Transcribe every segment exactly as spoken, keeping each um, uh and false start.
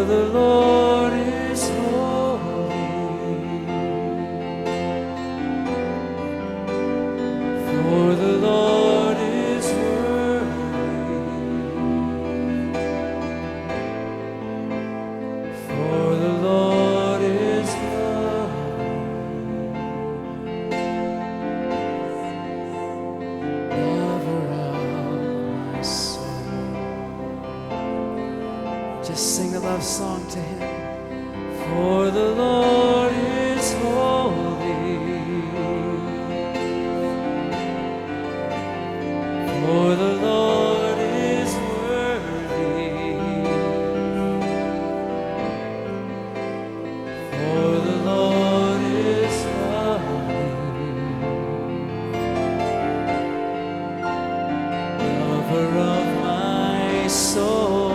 the Lord is holy. For the Lord is worthy. For the Lord is lovely. Lover of my soul. Just sing a love song to Him. For the Lord is holy. For the Lord is worthy. For the Lord is lovely. Lover of my soul.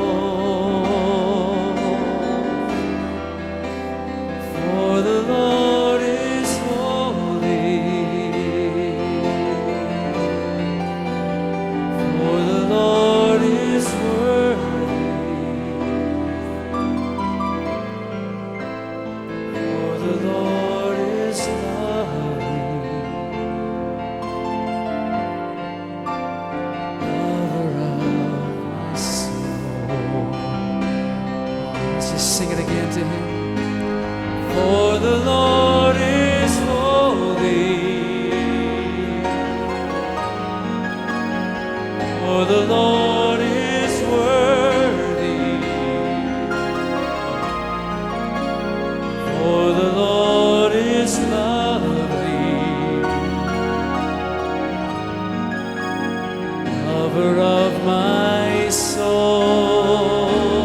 For the Lord is holy. For the Lord is worthy. For the Lord is lovely. Lover of my soul. Let's just sing it again to Him. For the Lord is holy. For the Lord is worthy. For the Lord is lovely. Lover of my soul.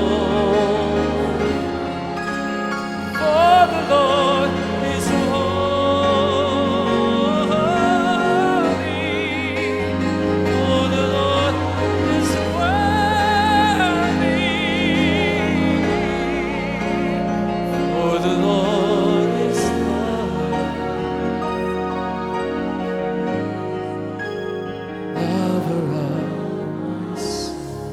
For the Lord is holy. For the Lord is worthy. For the Lord is lovely. Lover of my soul.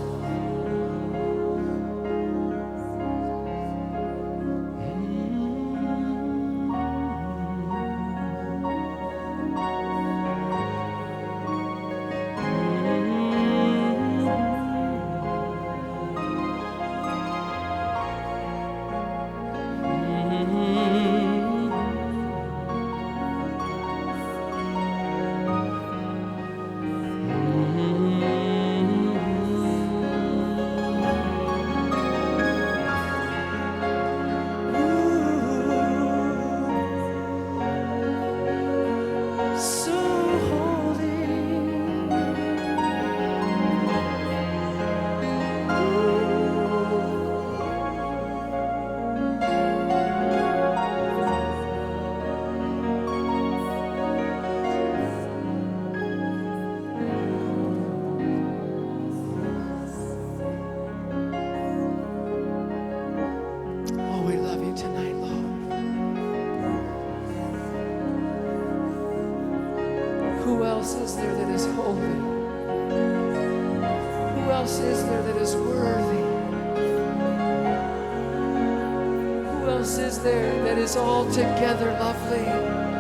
So holy. Oh, we love you tonight, Lord. Who else is there that is holy? Who else is there that is worthy? Who else is there that is altogether lovely?